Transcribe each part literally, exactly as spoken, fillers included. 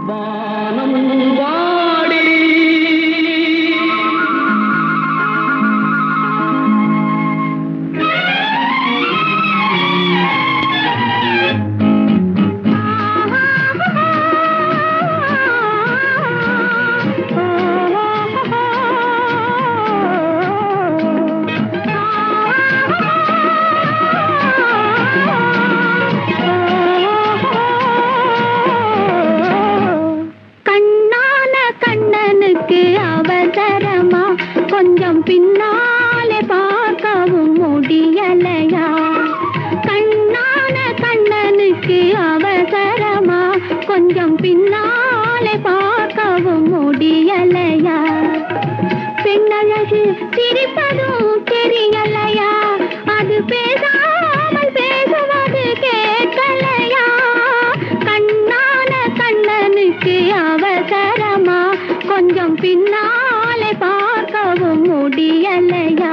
வானம் வாடி கொஞ்சம் பின்னாலே பார்க்கவும் முடியலையா? கண்ணான கண்ணனுக்கு அவசரமா? கொஞ்சம் பின்னாலே பார்க்கவும் முடியலையா? பெண்ணழகு சிரிப்பதும் தெரியலையா? அது பேசாமல் பேசுவது கேட்கலையா? கண்ணான கண்ணனுக்கு அவசரமா? கொஞ்சம் பின்னாலே பார்க்கவும் முடியலையா?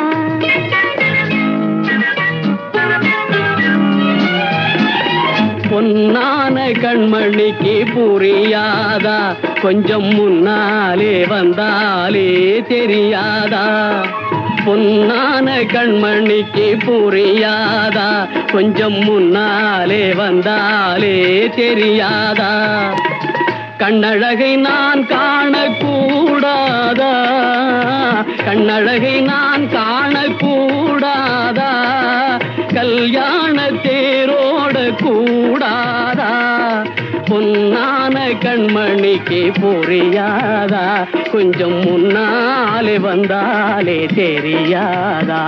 பொன்னான கண்மணிக்கு புரியாதா? கொஞ்சம் முன்னாலே வந்தாலே தெரியாதா? பொன்னான கண்மணிக்கு புரியாதா? கொஞ்சம் முன்னாலே வந்தாலே தெரியாதா? கண்ணழகை நான் காணக்கூடாதா? கண்ணழகை நான் காணக்கூடாதா? கல்யாண தேரோட கூடாதா? பொன்னான கண்மணிக்கு புரியாதா? கொஞ்சம் முன்னாலே வந்தாலே தெரியாதா?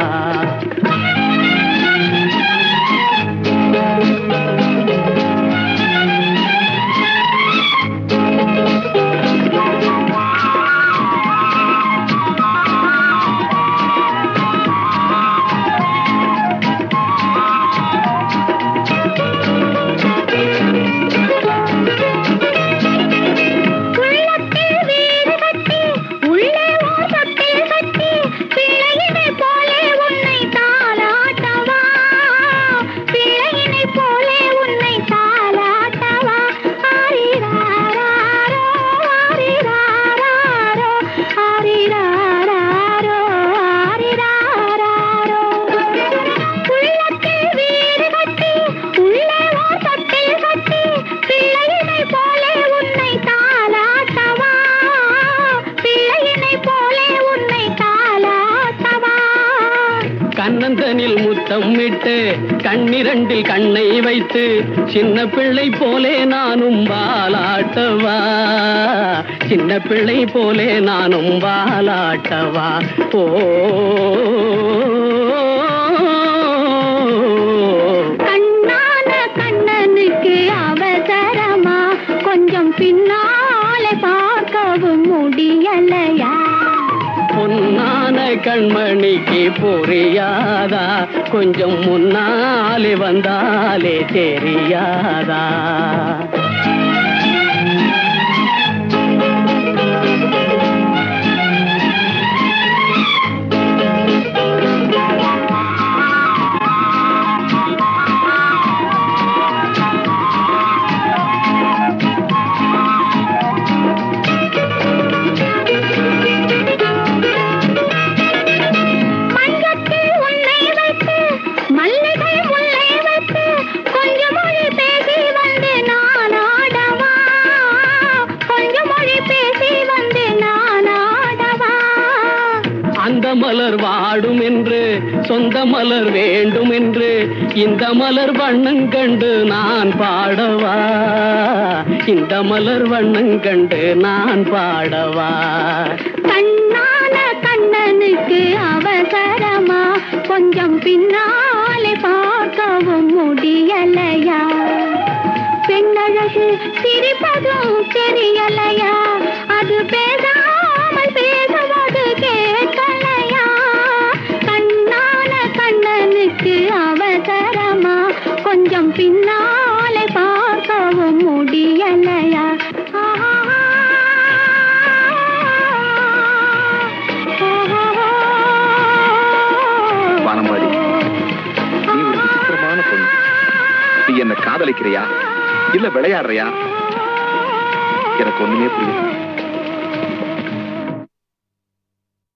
கண்ணந்தனில் முத்தம் விட்டு கண்ணிரண்டில் கண்ணை வைத்து சின்ன பிள்ளை போலே நானும் வாலாட்டவா? சின்ன பிள்ளை போலே நானும் வாலாட்டவா? ஓ கண்ணான கண்ணனுக்கு அவசரமா? கொஞ்சம் பின்னாலே பார்க்கவும் முடியலையா? பொன்னான கண்மணிக்கு புரியாதா? கொஞ்சம் முன்னாலே வந்தாலே தெரியாதா? அந்த மலர் வாடும் என்று சொந்த மலர் வேண்டும் என்று இந்த மலர் வண்ணம் கண்டு நான் பாடவா? இந்த மலர் வண்ணம் கண்டு நான் பாடவா? கண்ணான கண்ணனுக்கு அவசரமா? கொஞ்சம் பின்னாலே பார்க்கவும் முடியலையா? பெண்ணழகு சிரிப்பதும் தெரியலையா? அது பேசாமல் பேசுவது கேட்கலையா? கண்ணான கண்ணனுக்கு அவசரமா? கொஞ்சம் பின்னாலே பார்க்கவும் முடியலையா? வானம்பாடி, நீ ஒரு விசித்திரமான பொண்ணு. நீ என்ன காதலிக்கிறியா இல்ல விளையாடுறியா? எனக்கு ஒண்ணுமே புரியல.